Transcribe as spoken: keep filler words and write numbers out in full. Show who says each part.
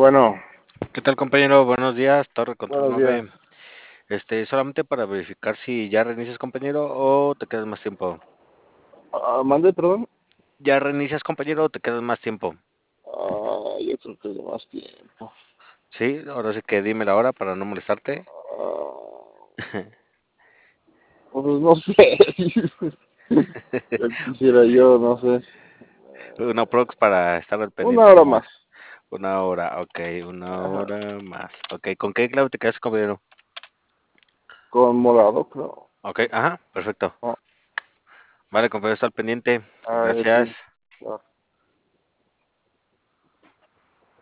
Speaker 1: bueno,
Speaker 2: ¿Qué tal, compañero? Buenos días, Torre Control
Speaker 1: buenos días.
Speaker 2: nueve. Este, solamente para verificar si ya reinicias, compañero, o te quedas más tiempo.
Speaker 1: Ah, mande, perdón.
Speaker 2: ¿Ya reinicias, compañero, o te quedas más tiempo?
Speaker 1: Ah, yo creo que es más tiempo.
Speaker 2: Sí, ahora sí que dime la hora para no molestarte.
Speaker 1: Ah, pues no sé. Ya quisiera yo, no sé.
Speaker 2: Una prox para estar al
Speaker 1: Una
Speaker 2: pendiente
Speaker 1: hora
Speaker 2: nomás.
Speaker 1: más.
Speaker 2: Una hora, ok, una
Speaker 1: Ajá.
Speaker 2: hora más. Ok, ¿con qué clave te quedas, compañero?
Speaker 1: Con morado, creo.
Speaker 2: Ok, ajá, perfecto.
Speaker 1: Ah,
Speaker 2: Vale, compañero, está al pendiente.
Speaker 1: ah, sí.
Speaker 2: Gracias.
Speaker 1: Ah.